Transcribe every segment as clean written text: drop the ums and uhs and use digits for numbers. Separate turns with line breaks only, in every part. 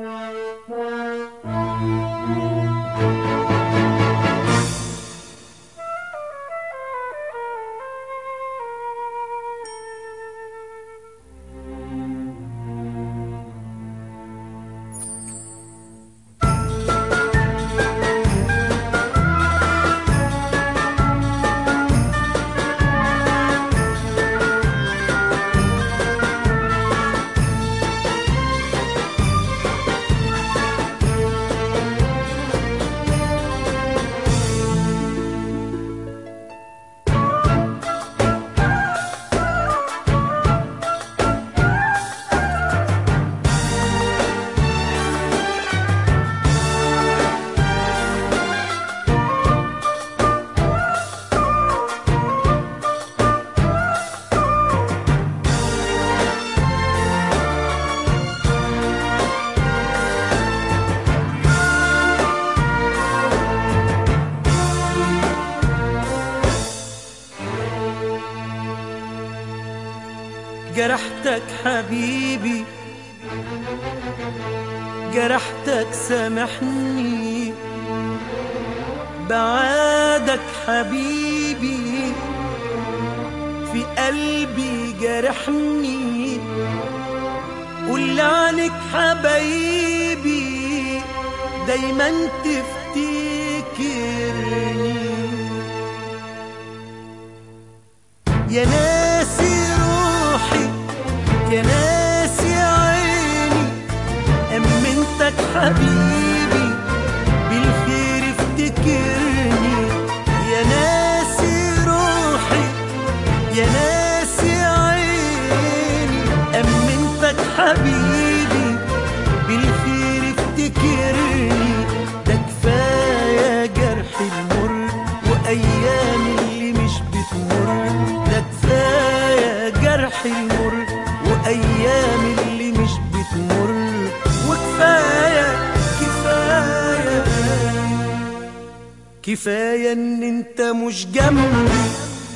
جرحتك حبيبي، جرحتك سامحني، بعادك حبيبي في قلبي جرحني. قول عنك حبايبي دايما تفتكرني، يا ناسي روحي يا ناسي عيني، أمنتك حبيبي بالخير افتكرني، يا ناسي روحي يا ناسي عيني، أمنتك حبيبي بالخير افتكرني. ده كفاية جرح المر وأيام اللي مش بتمر، ده كفاية جرح المر وأيام اللي مش بتمر، وكفاية كفاية كفاية إن أنت مش جنبي.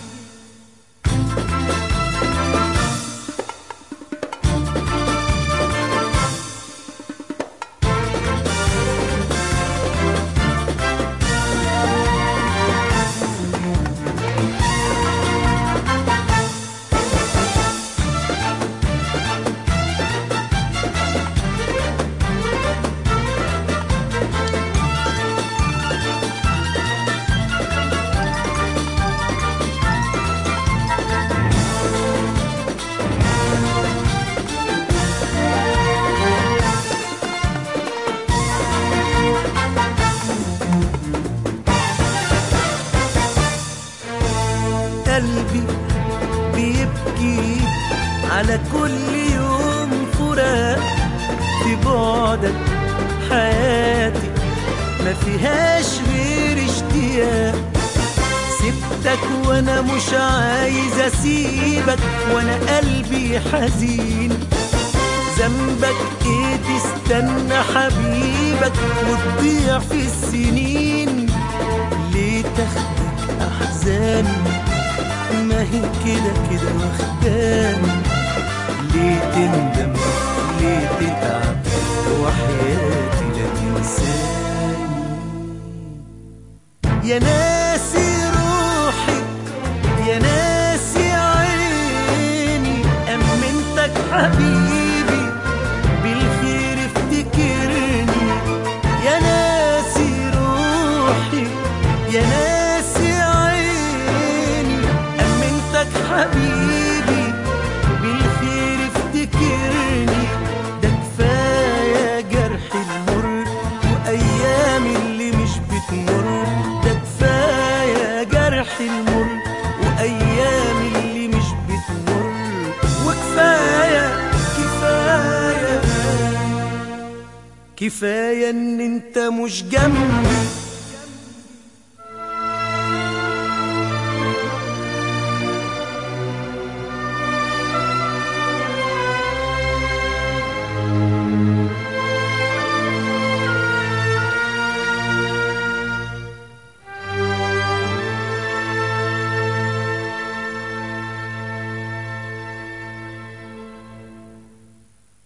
قلبي بيبكي على كل يوم فراق، في بعدك حياتي ما فيهاش غير اشتياق. سبتك وانا مش عايز اسيبك، وانا قلبي حزين. ذنبك ايه تستنى حبيبك وتضيع في السنين؟ ليه تاخدك احزاني ما هي كده كده واخداني؟ ليه تندم ليه تتعب وحياتي لا تنساني؟ يا ناسي روحي يا ناسي عيني، أمنتك حبيبي بالخير افتكرني، يا ناسي روحي يا ناسي عيني، أمنتك حبيبي بالخير افتكرني. ده كفاية جرح المر وأيام اللي مش بتمر، ده كفاية جرح المر وأيام اللي مش بتمر، وكفاية كفاية كفاية إن أنت مش جنبي.